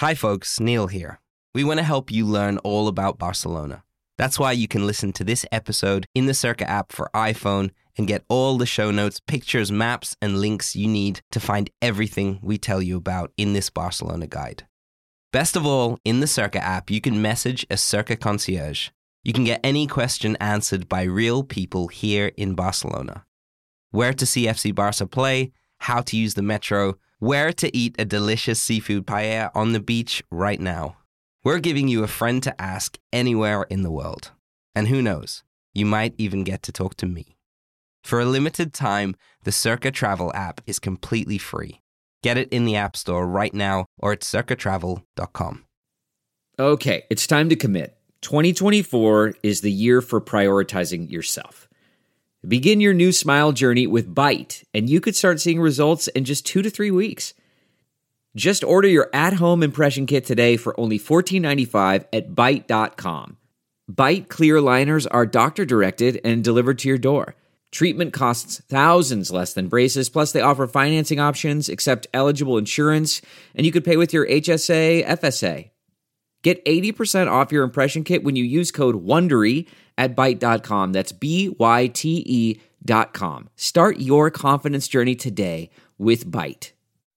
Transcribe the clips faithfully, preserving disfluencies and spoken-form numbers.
Hi folks, Neil here. We want to help you learn all about Barcelona. That's why you can listen to this episode in the Circa app for iPhone and get all the show notes, pictures, maps, and links you need to find everything we tell you about in this Barcelona guide. Best of all, in the Circa app, you can message a Circa concierge. You can get any question answered by real people here in Barcelona. Where to see F C Barca play, how to use the metro, where to eat a delicious seafood paella on the beach right now. We're giving you a friend to ask anywhere in the world. And who knows, you might even get to talk to me. For a limited time, the Circa Travel app is completely free. Get it in the App Store right now or at circa travel dot com. Okay, it's time to commit. twenty twenty-four is the year for prioritizing yourself. Begin your new smile journey with Byte, and you could start seeing results in just two to three weeks. Just order your at-home impression kit today for only fourteen ninety-five at byte dot com. Byte clear liners are doctor-directed and delivered to your door. Treatment costs thousands less than braces, plus they offer financing options, accept eligible insurance, and you could pay with your H S A, F S A. Get eighty percent off your impression kit when you use code WONDERY at byte dot com. That's B Y T E dot com. Start your confidence journey today with Byte.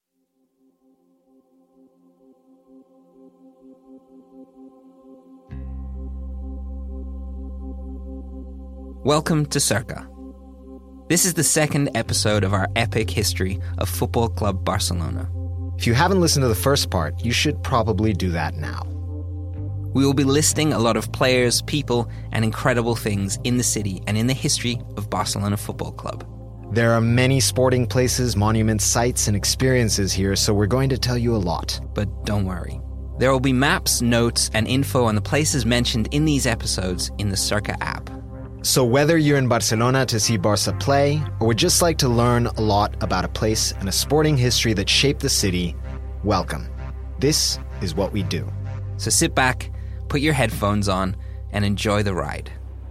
Welcome to Circa. This is the second episode of our epic history of Football Club Barcelona. If you haven't listened to the first part, you should probably do that now. We will be listing a lot of players, people, and incredible things in the city and in the history of Barcelona Football Club. There are many sporting places, monuments, sites, and experiences here, so we're going to tell you a lot. But don't worry. There will be maps, notes, and info on the places mentioned in these episodes in the Circa app. So whether you're in Barcelona to see Barca play, or would just like to learn a lot about a place and a sporting history that shaped the city, welcome. This is what we do. So sit back, put your headphones on, and enjoy the ride.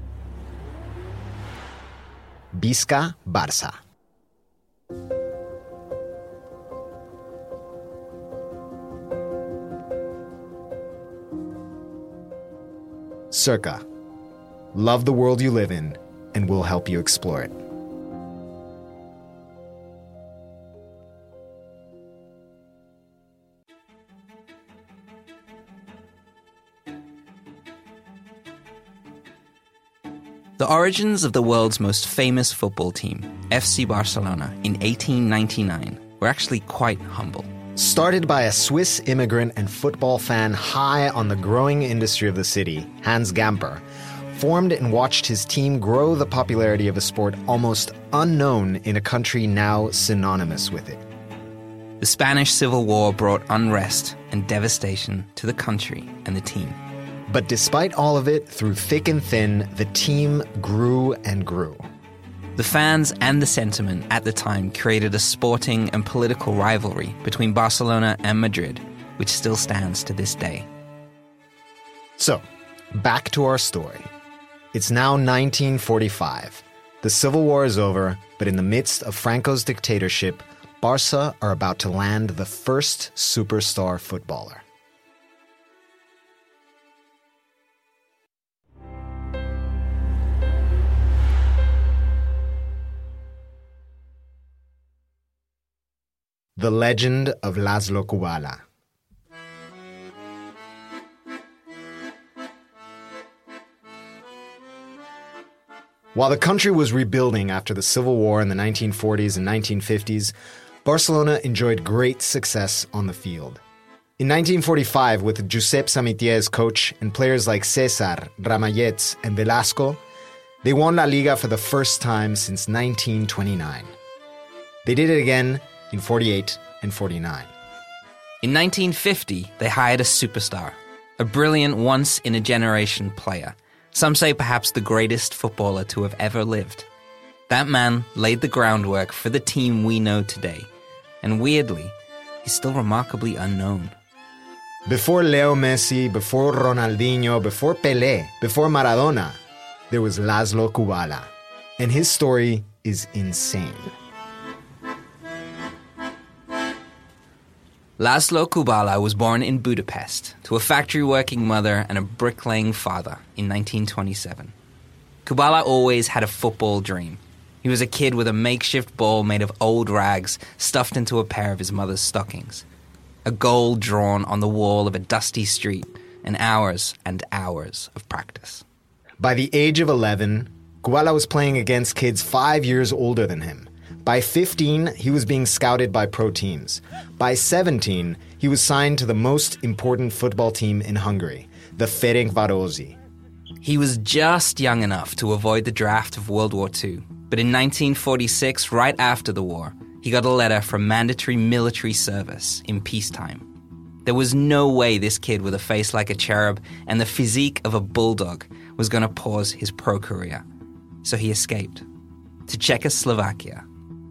Visca Barça. Circa. Love the world you live in, and we'll help you explore it. The origins of the world's most famous football team, F C Barcelona, in eighteen ninety-nine, were actually quite humble. Started by a Swiss immigrant and football fan high on the growing industry of the city, Hans Gamper, formed and watched his team grow the popularity of a sport almost unknown in a country now synonymous with it. The Spanish Civil War brought unrest and devastation to the country and the team. But despite all of it, through thick and thin, the team grew and grew. The fans and the sentiment at the time created a sporting and political rivalry between Barcelona and Madrid, which still stands to this day. So, back to our story. It's now nineteen forty-five. The Civil War is over, but in the midst of Franco's dictatorship, Barca are about to land the first superstar footballer. The legend of Laszlo Kubala. While the country was rebuilding after the Civil War in the nineteen forties and nineteen fifties, Barcelona enjoyed great success on the field. In nineteen forty-five, with Josep Samitier as coach and players like César, Ramallets, and Velasco, they won La Liga for the first time since nineteen twenty-nine. They did it again in forty-eight and forty-nine. In nineteen fifty, they hired a superstar, a brilliant once-in-a-generation player. Some say perhaps the greatest footballer to have ever lived. That man laid the groundwork for the team we know today, and weirdly, he's still remarkably unknown. Before Leo Messi, before Ronaldinho, before Pelé, before Maradona, there was Laszlo Kubala, and his story is insane. Laszlo Kubala was born in Budapest to a factory-working mother and a bricklaying father in nineteen twenty-seven. Kubala always had a football dream. He was a kid with a makeshift ball made of old rags stuffed into a pair of his mother's stockings. A goal drawn on the wall of a dusty street, and hours and hours of practice. By the age of eleven, Kubala was playing against kids five years older than him. By fifteen, he was being scouted by pro teams. By seventeen, he was signed to the most important football team in Hungary, the Ferencvárosi. He was just young enough to avoid the draft of World War Two, but in nineteen forty-six, right after the war, he got a letter for mandatory military service in peacetime. There was no way this kid with a face like a cherub and the physique of a bulldog was going to pause his pro career. So he escaped to Czechoslovakia.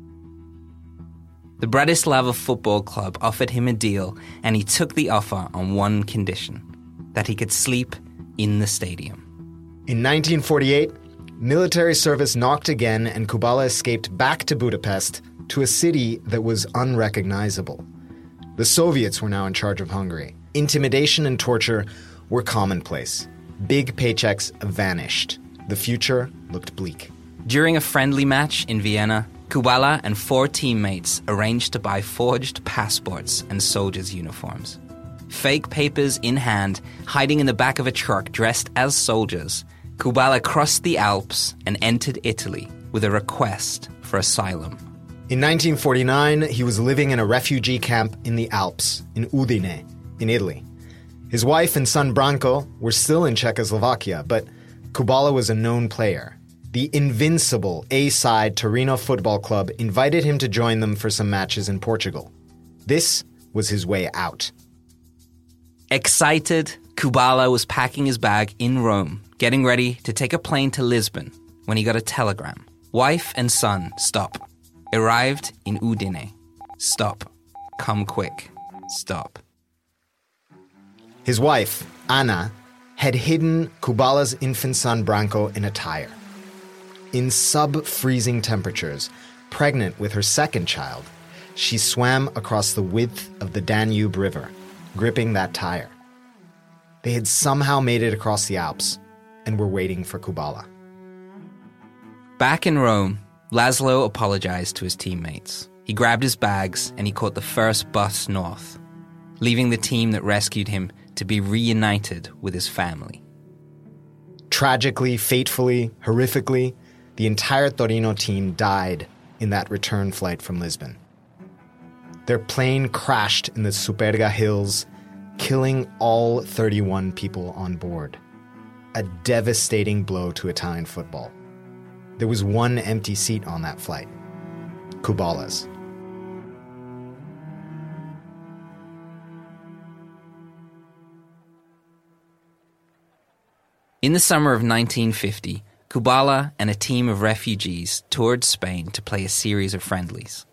The Bratislava Football Club offered him a deal, and he took the offer on one condition, that he could sleep in the stadium. In nineteen forty-eight, military service knocked again, and Kubala escaped back to Budapest, to a city that was unrecognizable. The Soviets were now in charge of Hungary. Intimidation and torture were commonplace. Big paychecks vanished. The future looked bleak. During a friendly match in Vienna, Kubala and four teammates arranged to buy forged passports and soldiers' uniforms. Fake papers in hand, hiding in the back of a truck dressed as soldiers, Kubala crossed the Alps and entered Italy with a request for asylum. In nineteen forty-nine, he was living in a refugee camp in the Alps, in Udine, in Italy. His wife and son Branko were still in Czechoslovakia, but Kubala was a known player. The invincible A-side Torino Football Club invited him to join them for some matches in Portugal. This was his way out. Excited, Kubala was packing his bag in Rome, getting ready to take a plane to Lisbon, when he got a telegram. Wife and son, stop. Arrived in Udine. Stop. Come quick. Stop. His wife, Anna, had hidden Kubala's infant son Branko in a tire. In sub-freezing temperatures, pregnant with her second child, she swam across the width of the Danube River, gripping that tire. They had somehow made it across the Alps and were waiting for Kubala. Back in Rome, Laszlo apologized to his teammates. He grabbed his bags and he caught the first bus north, leaving the team that rescued him to be reunited with his family. Tragically, fatefully, horrifically, the entire Torino team died in that return flight from Lisbon. Their plane crashed in the Superga Hills, killing all thirty-one people on board. A devastating blow to Italian football. There was one empty seat on that flight, Kubala's. In the summer of nineteen fifty, Kubala and a team of refugees toured Spain to play a series of friendlies.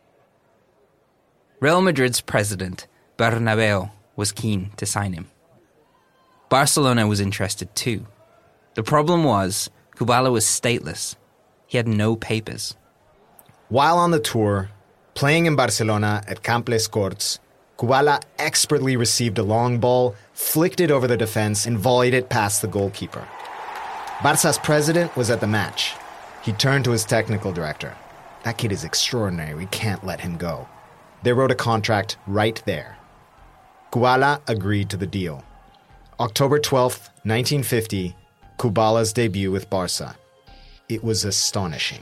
Real Madrid's president, Bernabeu, was keen to sign him. Barcelona was interested too. The problem was, Kubala was stateless. He had no papers. While on the tour, playing in Barcelona at Camp Les Corts, Kubala expertly received a long ball, flicked it over the defense, and volleyed it past the goalkeeper. Barça's president was at the match. He turned to his technical director. That kid is extraordinary. We can't let him go. They wrote a contract right there. Kubala agreed to the deal. October twelfth, nineteen fifty, Kubala's debut with Barça. It was astonishing.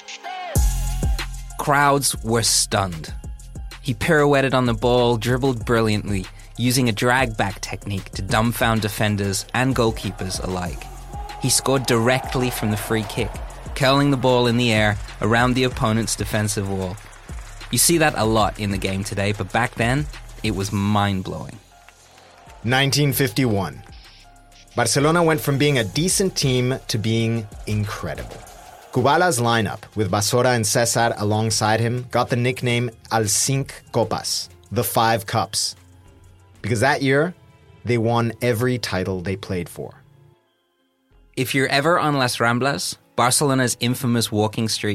Crowds were stunned. He pirouetted on the ball, dribbled brilliantly, using a drag-back technique to dumbfound defenders and goalkeepers alike. He scored directly from the free kick, curling the ball in the air around the opponent's defensive wall. You see that a lot in the game today, but back then, it was mind-blowing. nineteen fifty-one. Barcelona went from being a decent team to being incredible. Kubala's lineup, with Basora and Cesar alongside him, got the nickname Al Cinc Copas, the Five Cups. Because that year, they won every title they played for. If you're ever on Las Ramblas, Barcelona's infamous walking street,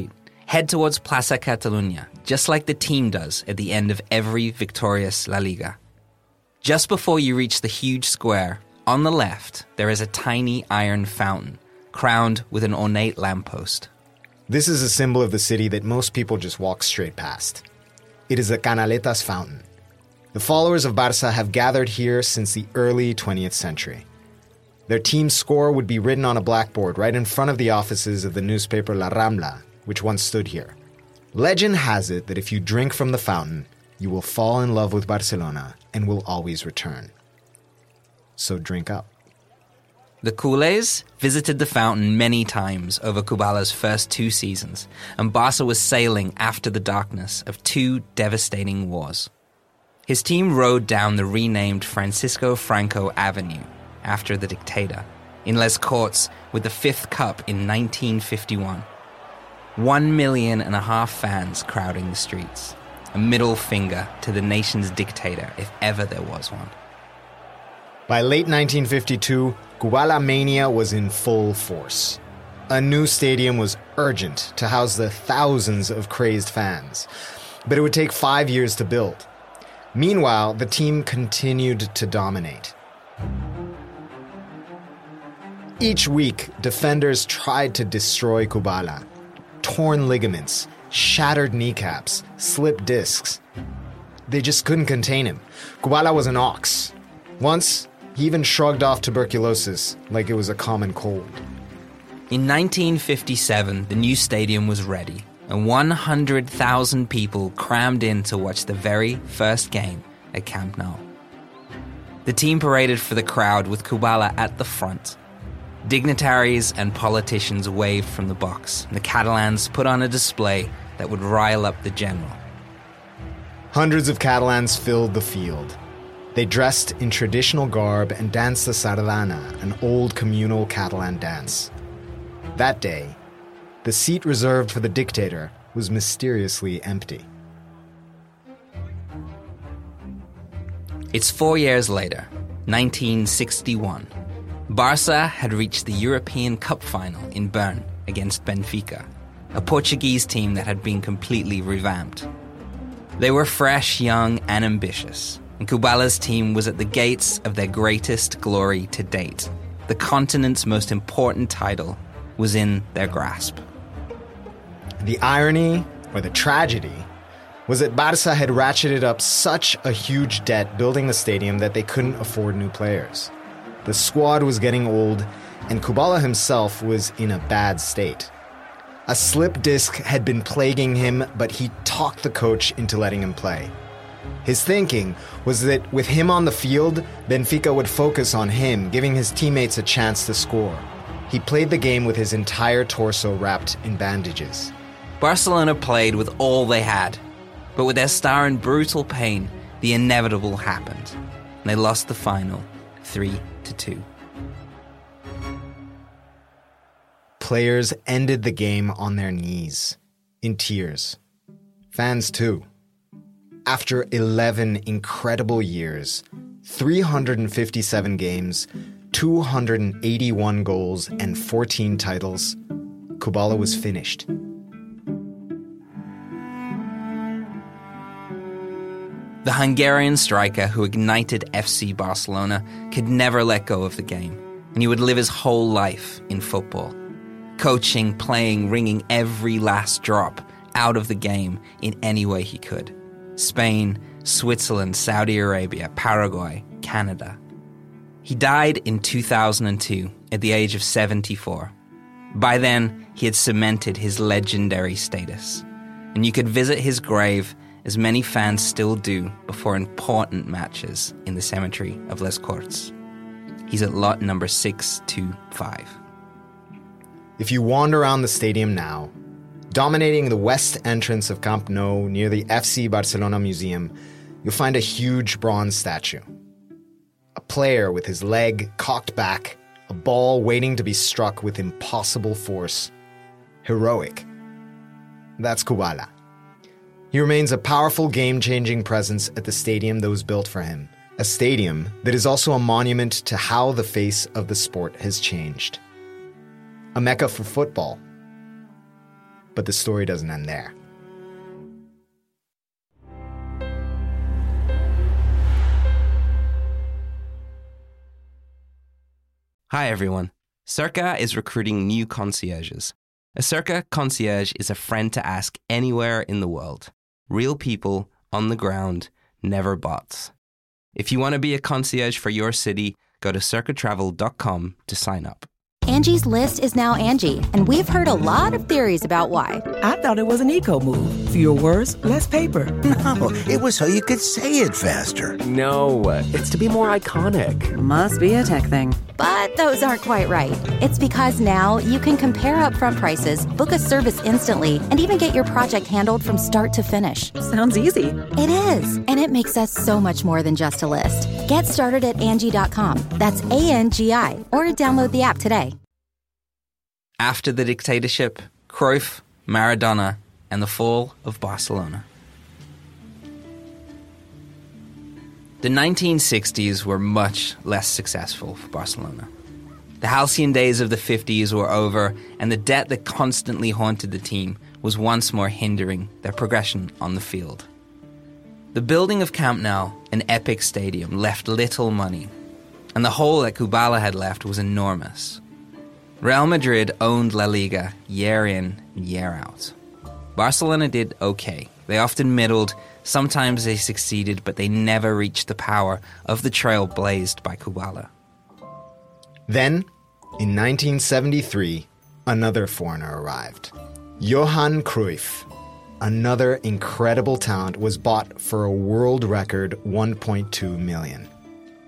Head towards Plaza Catalunya, just like the team does at the end of every victorious La Liga. Just before you reach the huge square, on the left, there is a tiny iron fountain, crowned with an ornate lamppost. This is a symbol of the city that most people just walk straight past. It is the Canaletas fountain. The followers of Barça have gathered here since the early twentieth century. Their team's score would be written on a blackboard right in front of the offices of the newspaper La Rambla, which once stood here. Legend has it that if you drink from the fountain, you will fall in love with Barcelona and will always return. So drink up. The Culés visited the fountain many times over Kubala's first two seasons, and Barça was sailing after the darkness of two devastating wars. His team rode down the renamed Francisco Franco Avenue after the dictator in Les Corts with the fifth cup in nineteen fifty-one. One million and a half fans crowding the streets. A middle finger to the nation's dictator, if ever there was one. By late nineteen fifty-two, Kubala mania was in full force. A new stadium was urgent to house the thousands of crazed fans, but it would take five years to build. Meanwhile, the team continued to dominate. Each week, defenders tried to destroy Kubala. Torn ligaments, shattered kneecaps, slipped discs. They just couldn't contain him. Kubala was an ox. Once, he even shrugged off tuberculosis like it was a common cold. In nineteen fifty-seven, the new stadium was ready, and one hundred thousand people crammed in to watch the very first game at Camp Nou. The team paraded for the crowd with Kubala at the front. Dignitaries and politicians waved from the box, and the Catalans put on a display that would rile up the general. Hundreds of Catalans filled the field. They dressed in traditional garb and danced the sardana, an old communal Catalan dance. That day, the seat reserved for the dictator was mysteriously empty. It's four years later, nineteen sixty-one. Barça had reached the European Cup final in Bern against Benfica, a Portuguese team that had been completely revamped. They were fresh, young, and ambitious, and Kubala's team was at the gates of their greatest glory to date. The continent's most important title was in their grasp. The irony, or the tragedy, was that Barça had ratcheted up such a huge debt building the stadium that they couldn't afford new players. The squad was getting old, and Kubala himself was in a bad state. A slip disc had been plaguing him, but he talked the coach into letting him play. His thinking was that with him on the field, Benfica would focus on him, giving his teammates a chance to score. He played the game with his entire torso wrapped in bandages. Barcelona played with all they had, but with their star in brutal pain, the inevitable happened, and they lost the final three to two. Players ended the game on their knees, in tears. Fans too. After eleven incredible years, three hundred fifty-seven games, two hundred eighty-one goals, and fourteen titles, Kubala was finished. The Hungarian striker who ignited F C Barcelona could never let go of the game, and he would live his whole life in football. Coaching, playing, wringing every last drop out of the game in any way he could. Spain, Switzerland, Saudi Arabia, Paraguay, Canada. He died in two thousand two at the age of seventy-four. By then, he had cemented his legendary status, and you could visit his grave as many fans still do before important matches in the cemetery of Les Corts. He's at lot number six two five. If you wander around the stadium now, dominating the west entrance of Camp Nou near the F C Barcelona Museum, you'll find a huge bronze statue. A player with his leg cocked back, a ball waiting to be struck with impossible force. Heroic. That's Kubala. He remains a powerful game-changing presence at the stadium that was built for him. A stadium that is also a monument to how the face of the sport has changed. A mecca for football. But the story doesn't end there. Hi everyone. Cerca is recruiting new concierges. A Cerca concierge is a friend to ask anywhere in the world. Real people, on the ground, never bots. If you want to be a concierge for your city, go to cerca travel dot com to sign up. Angie's List is now Angie, and we've heard a lot of theories about why. I thought it was an eco move. Fewer words, less paper. No, it was so you could say it faster. No, it's to be more iconic. Must be a tech thing. But those aren't quite right. It's because now you can compare upfront prices, book a service instantly, and even get your project handled from start to finish. Sounds easy. It is, and it makes us so much more than just a list. Get started at Angie dot com. That's A N G I, or download the app today. After the dictatorship, Cruyff, Maradona, and the fall of Barcelona. The nineteen sixties were much less successful for Barcelona. The halcyon days of the fifties were over, and the debt that constantly haunted the team was once more hindering their progression on the field. The building of Camp Nou, an epic stadium, left little money, and the hole that Kubala had left was enormous. Real Madrid owned La Liga year in and year out. Barcelona did okay. They often middled, sometimes they succeeded, but they never reached the power of the trail blazed by Kubala. Then, in nineteen seventy-three, another foreigner arrived. Johan Cruyff, another incredible talent, was bought for a world record one point two million dollars.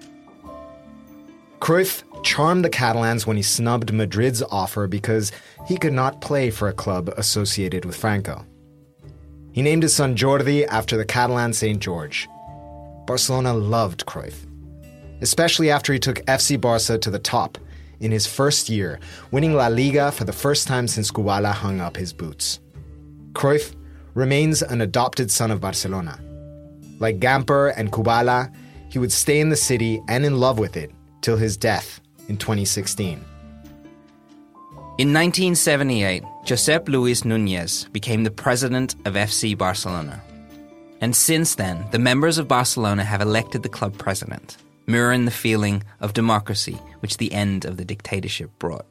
Cruyff charmed the Catalans when he snubbed Madrid's offer because he could not play for a club associated with Franco. He named his son Jordi after the Catalan Saint George. Barcelona loved Cruyff, especially after he took F C Barça to the top in his first year, winning La Liga for the first time since Kubala hung up his boots. Cruyff remains an adopted son of Barcelona. Like Gamper and Kubala, he would stay in the city and in love with it till his death in twenty sixteen. In nineteen seventy-eight, Josep Luis Núñez became the president of F C Barcelona. And since then, the members of Barcelona have elected the club president, mirroring the feeling of democracy which the end of the dictatorship brought.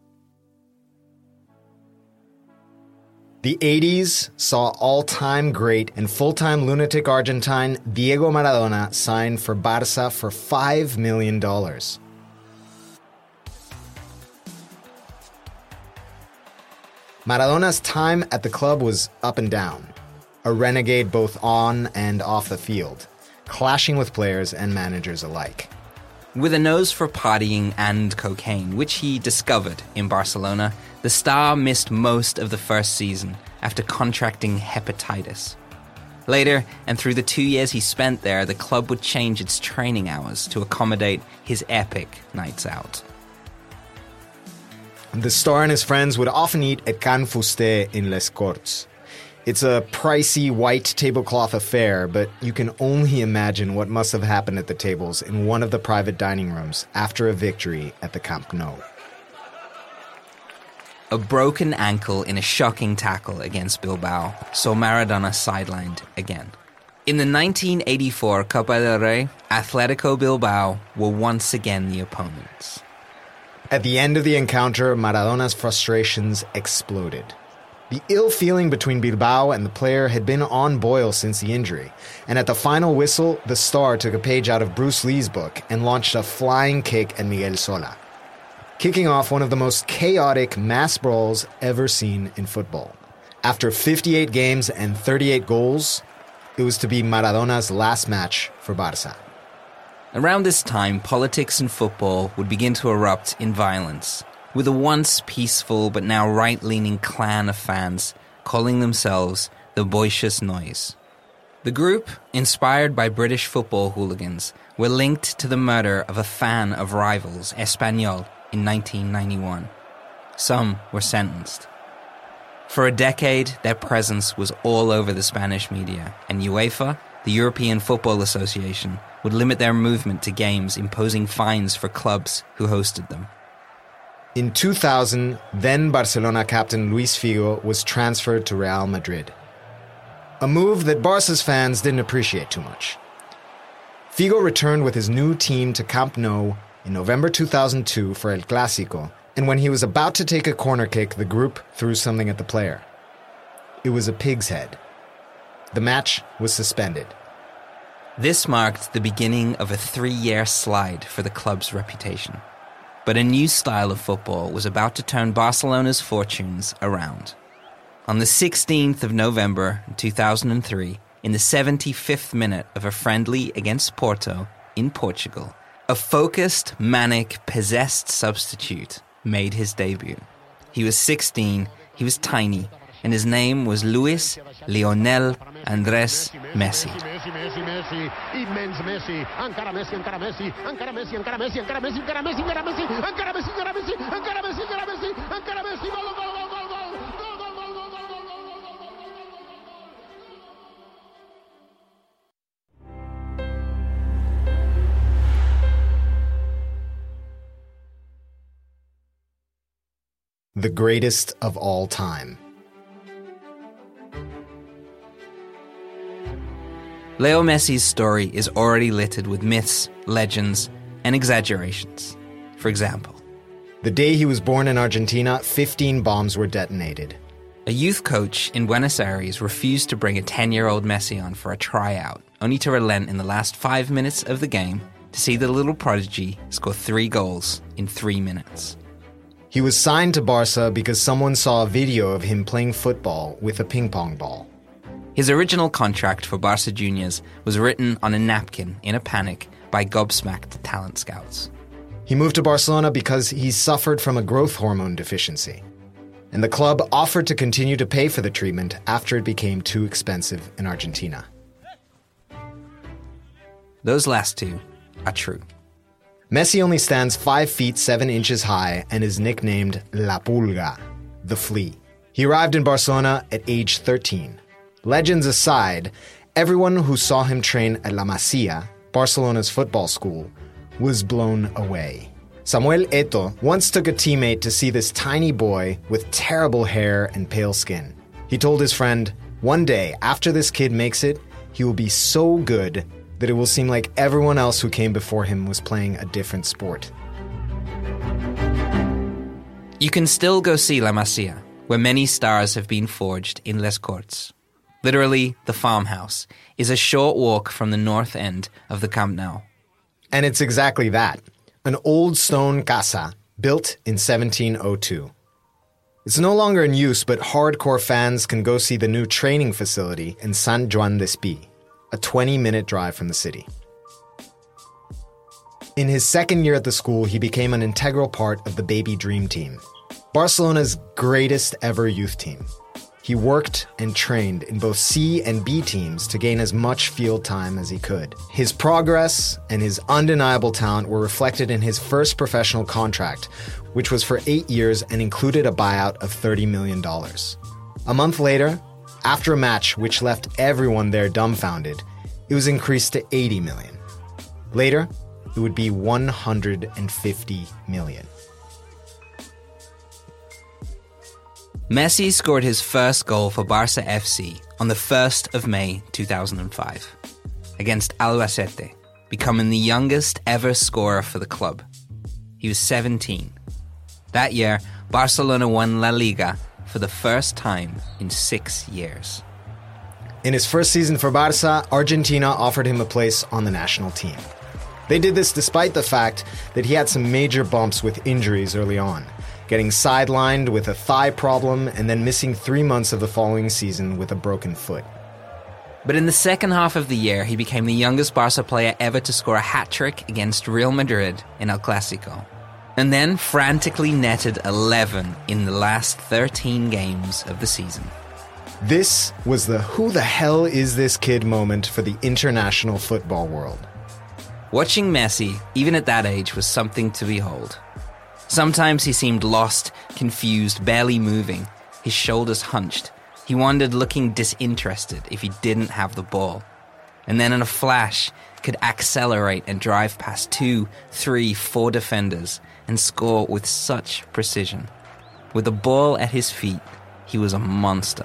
The eighties saw all-time great and full-time lunatic Argentine Diego Maradona sign for Barça for five million dollars. Maradona's time at the club was up and down, a renegade both on and off the field, clashing with players and managers alike. With a nose for partying and cocaine, which he discovered in Barcelona, the star missed most of the first season after contracting hepatitis. Later, and through the two years he spent there, the club would change its training hours to accommodate his epic nights out. The star and his friends would often eat at Can Fuster in Les Corts. It's a pricey white tablecloth affair, but you can only imagine what must have happened at the tables in one of the private dining rooms after a victory at the Camp Nou. A broken ankle in a shocking tackle against Bilbao saw Maradona sidelined again. In the nineteen eighty-four Copa del Rey, Atletico Bilbao were once again the opponents. At the end of the encounter, Maradona's frustrations exploded. The ill feeling between Bilbao and the player had been on boil since the injury, and at the final whistle, the star took a page out of Bruce Lee's book and launched a flying kick at Miguel Sola, kicking off one of the most chaotic mass brawls ever seen in football. After fifty-eight games and thirty-eight goals, it was to be Maradona's last match for Barça. Around this time, politics and football would begin to erupt in violence, with a once peaceful but now right-leaning clan of fans calling themselves the Boixers Noise. The group, inspired by British football hooligans, were linked to the murder of a fan of rivals, Espanyol, in nineteen ninety-one. Some were sentenced. For a decade, their presence was all over the Spanish media, and UEFA, the European Football Association, would limit their movement to games, imposing fines for clubs who hosted them. In two thousand, then Barcelona captain Luis Figo was transferred to Real Madrid. A move that Barca's fans didn't appreciate too much. Figo returned with his new team to Camp Nou in November two thousand two for El Clásico, and when he was about to take a corner kick, the group threw something at the player. It was a pig's head. The match was suspended. This marked the beginning of a three-year slide for the club's reputation. But a new style of football was about to turn Barcelona's fortunes around. On the sixteenth of November two thousand three, in the seventy-fifth minute of a friendly against Porto in Portugal, a focused, manic, possessed substitute made his debut. He was sixteen, he was tiny, and his name was Luis Lionel Andrés Messi. Immens Messi, encara Messi, encara Messi, encara Messi, encara Messi, encara Messi, encara Messi, encara Messi, encara Messi, encara Messi, encara Messi, encara Messi, encara Messi, gol, gol, gol, gol, gol, gol, gol, gol, gol, The greatest of all time. Leo Messi's story is already littered with myths, legends, and exaggerations. For example, the day he was born in Argentina, fifteen bombs were detonated. A youth coach in Buenos Aires refused to bring a ten-year-old Messi on for a tryout, only to relent in the last five minutes of the game to see the little prodigy score three goals in three minutes. He was signed to Barca because someone saw a video of him playing football with a ping-pong ball. His original contract for Barca Juniors was written on a napkin in a panic by gobsmacked talent scouts. He moved to Barcelona because he suffered from a growth hormone deficiency, and the club offered to continue to pay for the treatment after it became too expensive in Argentina. Those last two are true. Messi only stands five feet seven inches high and is nicknamed La Pulga, the Flea. He arrived in Barcelona at age thirteen. Legends aside, everyone who saw him train at La Masia, Barcelona's football school, was blown away. Samuel Eto'o once took a teammate to see this tiny boy with terrible hair and pale skin. He told his friend, one day, after this kid makes it, he will be so good that it will seem like everyone else who came before him was playing a different sport. You can still go see La Masia, where many stars have been forged in Les Corts. Literally, the farmhouse is a short walk from the north end of the Camp Nou. And it's exactly that, an old stone casa built in seventeen oh two. It's no longer in use, but hardcore fans can go see the new training facility in Sant Joan d'Espí, a twenty-minute drive from the city. In his second year at the school, he became an integral part of the Baby Dream team, Barcelona's greatest ever youth team. He worked and trained in both C and B teams to gain as much field time as he could. His progress and his undeniable talent were reflected in his first professional contract, which was for eight years and included a buyout of thirty million dollars. A month later, after a match which left everyone there dumbfounded, it was increased to eighty million dollars. Later, it would be one hundred fifty million dollars. Messi scored his first goal for Barca F C on the first of May two thousand five against Albacete, becoming the youngest ever scorer for the club. He was seventeen. That year, Barcelona won La Liga for the first time in six years. In his first season for Barca, Argentina offered him a place on the national team. They did this despite the fact that he had some major bumps with injuries early on, getting sidelined with a thigh problem and then missing three months of the following season with a broken foot. But in the second half of the year, he became the youngest Barca player ever to score a hat-trick against Real Madrid in El Clásico, and then frantically netted eleven in the last thirteen games of the season. This was the who the hell is this kid moment for the international football world. Watching Messi, even at that age, was something to behold. Sometimes he seemed lost, confused, barely moving, his shoulders hunched. He wandered looking disinterested if he didn't have the ball. and then in a flash could accelerate and drive past two, three, four defenders and score with such precision. With the ball at his feet, he was a monster.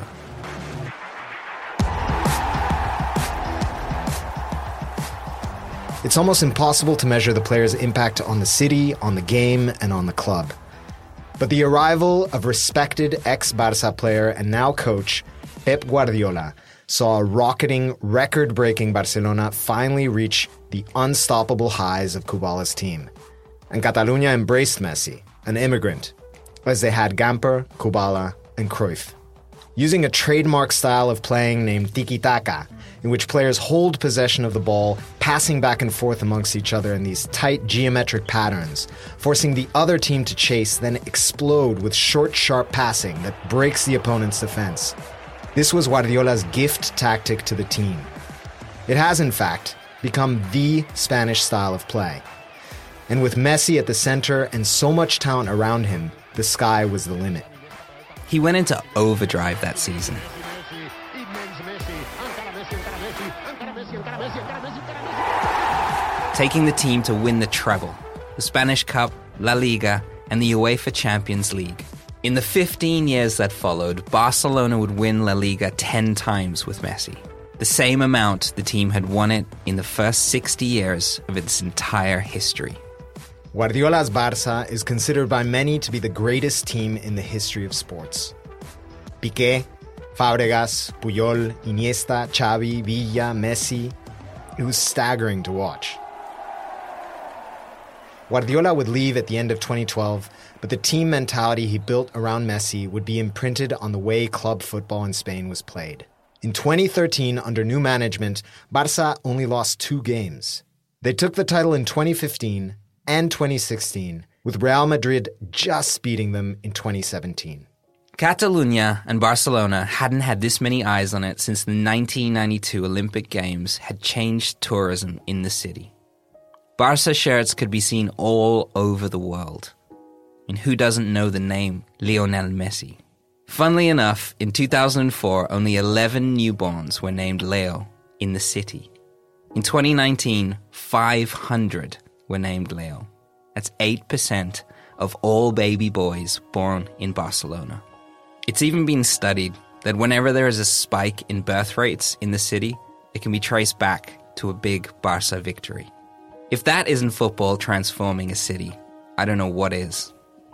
It's almost impossible to measure the player's impact on the city, on the game, and on the club. But the arrival of respected ex-Barça player and now coach Pep Guardiola saw a rocketing, record-breaking Barcelona finally reach the unstoppable highs of Kubala's team. And Catalunya embraced Messi, an immigrant, as they had Gamper, Kubala, and Cruyff. Using a trademark style of playing named tiki-taka, in which players hold possession of the ball, passing back and forth amongst each other in these tight geometric patterns, forcing the other team to chase, then explode with short, sharp passing that breaks the opponent's defense. This was Guardiola's gift tactic to the team. It has, in fact, become the Spanish style of play. And with Messi at the center and so much talent around him, the sky was the limit. He went into overdrive that season. Taking the team to win the treble, the Spanish Cup, La Liga, and the UEFA Champions League. In the fifteen years that followed, Barcelona would win La Liga ten times with Messi. The same amount the team had won it in the first sixty years of its entire history. Guardiola's Barça is considered by many to be the greatest team in the history of sports. Piqué, Fábregas, Puyol, Iniesta, Xavi, Villa, Messi. It was staggering to watch. Guardiola would leave at the end of twenty twelve, but the team mentality he built around Messi would be imprinted on the way club football in Spain was played. In twenty thirteen, under new management, Barça only lost two games. They took the title in twenty fifteen and twenty sixteen, with Real Madrid just beating them in twenty seventeen. Catalunya and Barcelona hadn't had this many eyes on it since the nineteen ninety-two Olympic Games had changed tourism in the city. Barça shirts could be seen all over the world. And who doesn't know the name Lionel Messi? Funnily enough, in two thousand four, only eleven newborns were named Leo in the city. In twenty nineteen, five hundred were named Leo. That's eight percent of all baby boys born in Barcelona. It's even been studied that whenever there is a spike in birth rates in the city, it can be traced back to a big Barça victory. If that isn't football transforming a city, I don't know what is.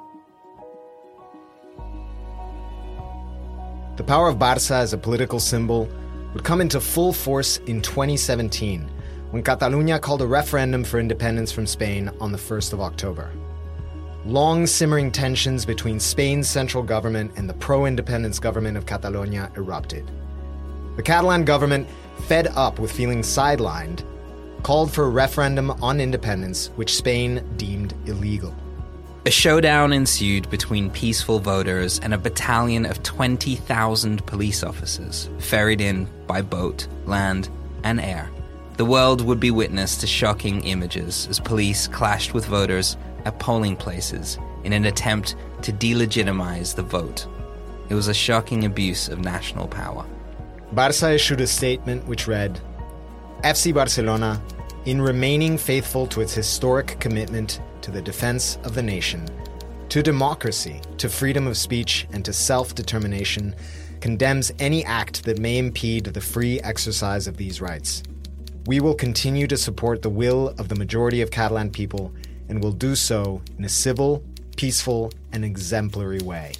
The power of Barça as a political symbol would come into full force in twenty seventeen, when Catalunya called a referendum for independence from Spain on the first of October. Long simmering tensions between Spain's central government and the pro-independence government of Catalonia erupted. The Catalan government, fed up with feeling sidelined, called for a referendum on independence, which Spain deemed illegal. A showdown ensued between peaceful voters and a battalion of twenty thousand police officers, ferried in by boat, land, and air. The world would be witness to shocking images as police clashed with voters at polling places in an attempt to delegitimize the vote. It was a shocking abuse of national power. Barça issued a statement which read, F C Barcelona, in remaining faithful to its historic commitment to the defense of the nation, to democracy, to freedom of speech, and to self-determination, condemns any act that may impede the free exercise of these rights. We will continue to support the will of the majority of Catalan people and will do so in a civil, peaceful, and exemplary way.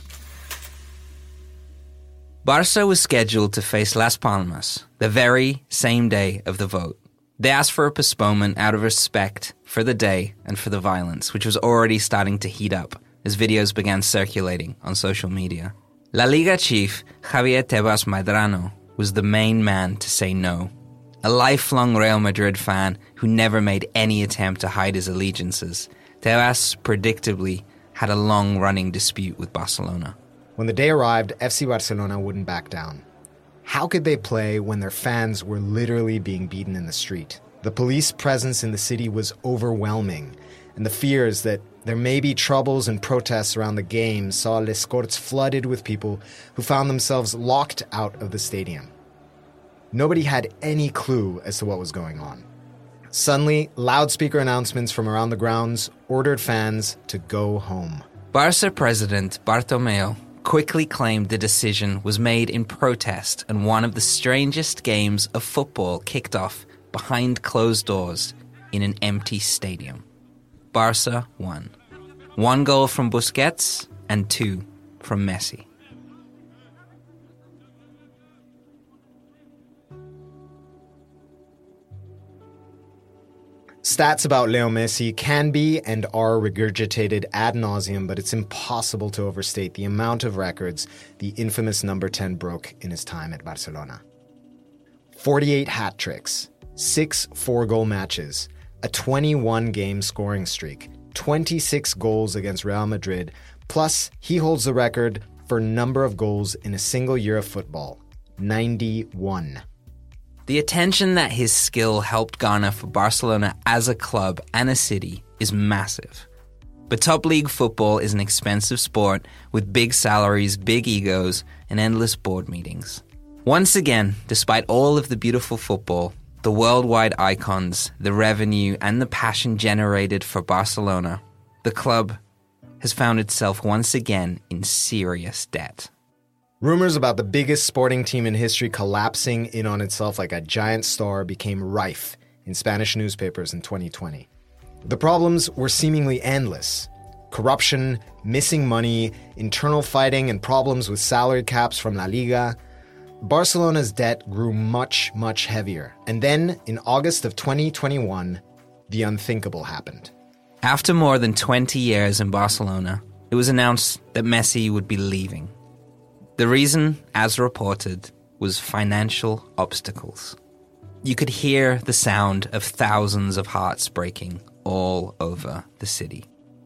Barça was scheduled to face Las Palmas the very same day of the vote. They asked for a postponement out of respect for the day and for the violence, which was already starting to heat up as videos began circulating on social media. La Liga chief Javier Tebas Medrano was the main man to say no. A lifelong Real Madrid fan who never made any attempt to hide his allegiances, Tebas predictably had a long-running dispute with Barcelona. When the day arrived, F C Barcelona wouldn't back down. How could they play when their fans were literally being beaten in the street? The police presence in the city was overwhelming, and the fears that there may be troubles and protests around the game saw Les Corts flooded with people who found themselves locked out of the stadium. Nobody had any clue as to what was going on. Suddenly, loudspeaker announcements from around the grounds ordered fans to go home. Barca president Bartomeu quickly claimed the decision was made in protest, and one of the strangest games of football kicked off behind closed doors in an empty stadium. Barca won. One goal from Busquets and two from Messi. Stats about Leo Messi can be and are regurgitated ad nauseum, but it's impossible to overstate the amount of records the infamous number ten broke in his time at Barcelona. forty-eight hat tricks, six four-goal matches, a twenty-one game scoring streak, twenty-six goals against Real Madrid, plus he holds the record for number of goals in a single year of football, ninety-one. The attention that his skill helped garner for Barcelona as a club and a city is massive. But top league football is an expensive sport with big salaries, big egos, and endless board meetings. Once again, despite all of the beautiful football, the worldwide icons, the revenue, and the passion generated for Barcelona, the club has found itself once again in serious debt. Rumors about the biggest sporting team in history collapsing in on itself like a giant star became rife in Spanish newspapers in twenty twenty. The problems were seemingly endless. Corruption, missing money, internal fighting, and problems with salary caps from La Liga. Barcelona's debt grew much, much heavier. And then, in August of twenty twenty-one, the unthinkable happened. After more than twenty years in Barcelona, it was announced that Messi would be leaving. The reason, as reported, was financial obstacles. You could hear the sound of thousands of hearts breaking all over the city.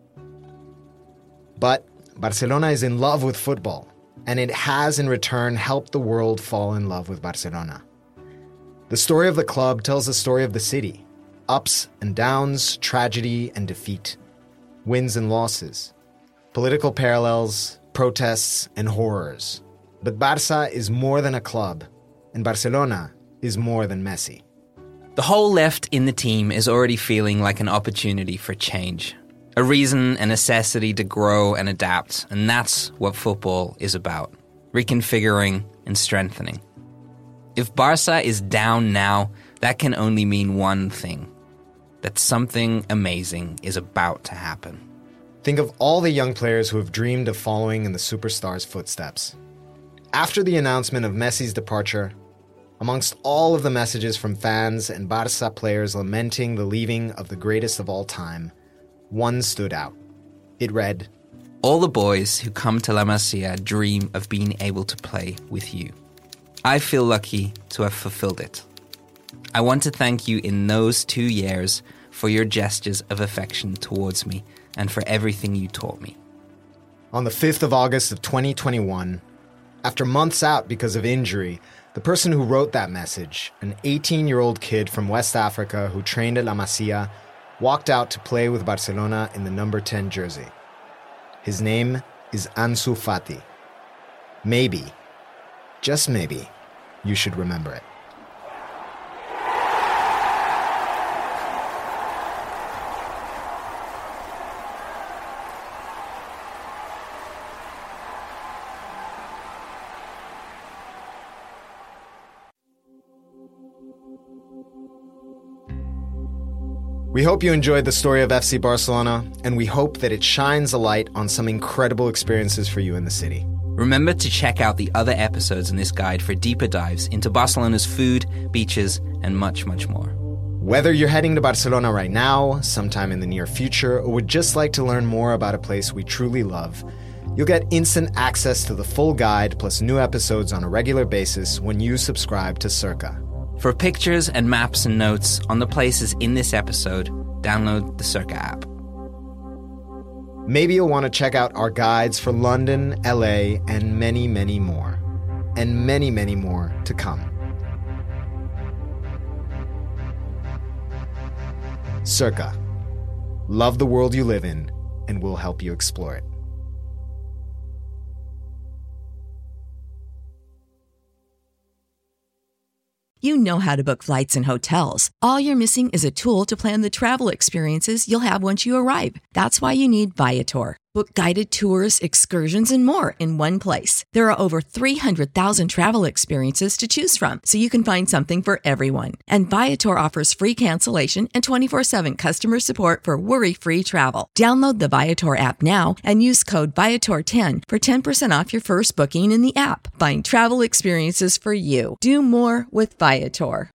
But Barcelona is in love with football, and it has in return helped the world fall in love with Barcelona. The story of the club tells the story of the city. Ups and downs, tragedy and defeat, wins and losses, political parallels, protests, and horrors. But Barça is more than a club, and Barcelona is more than Messi. The whole left in the team is already feeling like an opportunity for change, a reason, a necessity to grow and adapt, and that's what football is about, reconfiguring and strengthening. If Barça is down now, that can only mean one thing, that something amazing is about to happen. Think of all the young players who have dreamed of following in the superstar's footsteps. After the announcement of Messi's departure, amongst all of the messages from fans and Barça players lamenting the leaving of the greatest of all time, one stood out. It read, "All the boys who come to La Masia dream of being able to play with you. I feel lucky to have fulfilled it. I want to thank you in those two years for your gestures of affection towards me and for everything you taught me." On the fifth of August of twenty twenty-one, after months out because of injury, the person who wrote that message, an eighteen-year-old kid from West Africa who trained at La Masia, walked out to play with Barcelona in the number ten jersey. His name is Ansu Fati. Maybe, just maybe, you should remember it. We hope you enjoyed the story of F C Barcelona, and we hope that it shines a light on some incredible experiences for you in the city. Remember to check out the other episodes in this guide for deeper dives into Barcelona's food, beaches, and much, much more. Whether you're heading to Barcelona right now, sometime in the near future, or would just like to learn more about a place we truly love, you'll get instant access to the full guide plus new episodes on a regular basis when you subscribe to Circa. For pictures and maps and notes on the places in this episode, download the Circa app. Maybe you'll want to check out our guides for London, L A, and many, many more. And many, many more to come. Circa. Love the world you live in, and we'll help you explore it. You know how to book flights and hotels. All you're missing is a tool to plan the travel experiences you'll have once you arrive. That's why you need Viator. Book guided tours, excursions, and more in one place. There are over three hundred thousand travel experiences to choose from, so you can find something for everyone. And Viator offers free cancellation and twenty-four seven customer support for worry-free travel. Download the Viator app now and use code Viator ten for ten percent off your first booking in the app. Find travel experiences for you. Do more with Viator.